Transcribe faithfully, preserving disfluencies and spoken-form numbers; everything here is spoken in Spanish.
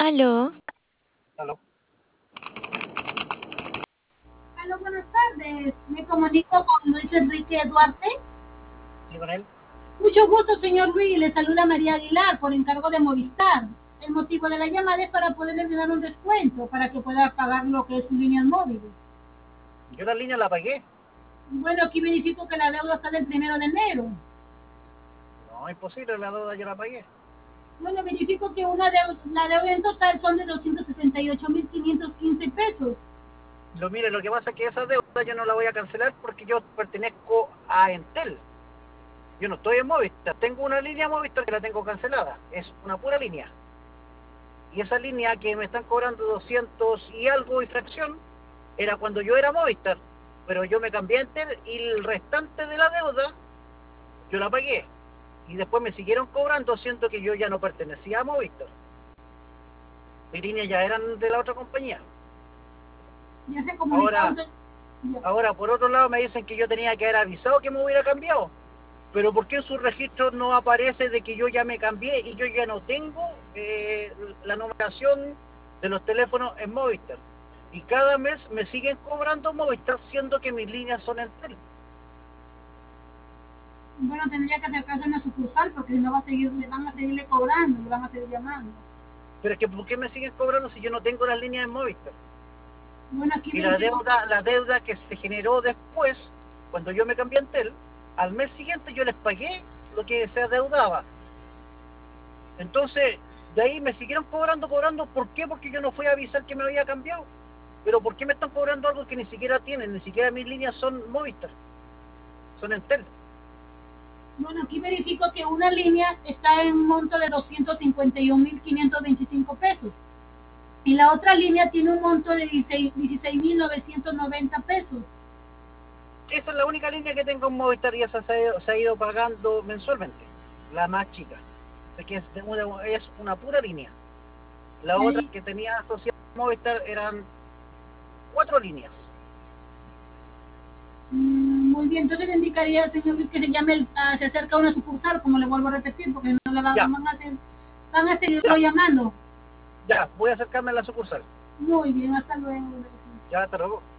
Aló, Aló, Hola, buenas tardes. Me comunico con Luis Enrique Duarte. sí, con él. Mucho gusto, señor Luis. Le saluda María Aguilar por encargo de Movistar. El motivo de la llamada es para poderle dar un descuento para que pueda pagar lo que es su línea móvil. Yo la línea la pagué. Bueno, aquí verifico que la deuda está del primero de enero. No, imposible, la deuda yo la pagué. Bueno, verifico que una deuda, la deuda en total son de doscientos sesenta y ocho mil quinientos quince pesos. Lo mire, lo que pasa es que esa deuda yo no la voy a cancelar porque yo pertenezco a Entel. Yo no estoy en Movistar. Tengo una línea Movistar que la tengo cancelada. Es una pura línea. Y esa línea que me están cobrando doscientos y algo y fracción era cuando yo era Movistar. Pero yo me cambié a Entel y el restante de la deuda yo la pagué. Y después me siguieron cobrando, siendo que yo ya no pertenecía a Movistar. Mis líneas ya eran de la otra compañía. Ya se comunicó Ahora, usted. Ya. ahora por otro lado me dicen que yo tenía que haber avisado que me hubiera cambiado. Pero ¿por qué en sus registros no aparece de que yo ya me cambié y yo ya no tengo eh, la numeración de los teléfonos en Movistar? Y cada mes me siguen cobrando Movistar, siendo que mis líneas son Entel. Bueno, tendría que acercarse a una sucursal porque si no va a seguir, le van a seguirle cobrando, le van a seguir llamando. Pero es que ¿por qué me siguen cobrando si yo no tengo las líneas en Movistar? Bueno, aquí Y la verifico. deuda, la deuda que se generó después, cuando yo me cambié a Entel, al mes siguiente yo les pagué lo que se adeudaba. Entonces, de ahí me siguieron cobrando, cobrando. ¿Por qué? Porque yo no fui a avisar que me había cambiado. Pero ¿por qué me están cobrando algo que ni siquiera tienen? Ni siquiera mis líneas son Movistar, son Entel. Bueno, aquí verifico que una línea está en un monto de doscientos cincuenta y un mil quinientos veinticinco pesos y la otra línea tiene un monto de dieciséis mil novecientos noventa pesos. Esa es la única línea que tengo en Movistar y esa se ha ido, se ha ido pagando mensualmente, la más chica. Así que es, de una, es una pura línea. La otra Ahí, que tenía asociada a Movistar eran cuatro líneas. mm, muy bien, entonces le indicaría, señor Luis, que se llame, uh, se acerca a una sucursal, como le vuelvo a repetir, porque no le van, Ya, van a hacer, van a seguirlo ya, llamando. ya, voy a acercarme a la sucursal. Muy bien, hasta luego. Ya, hasta luego.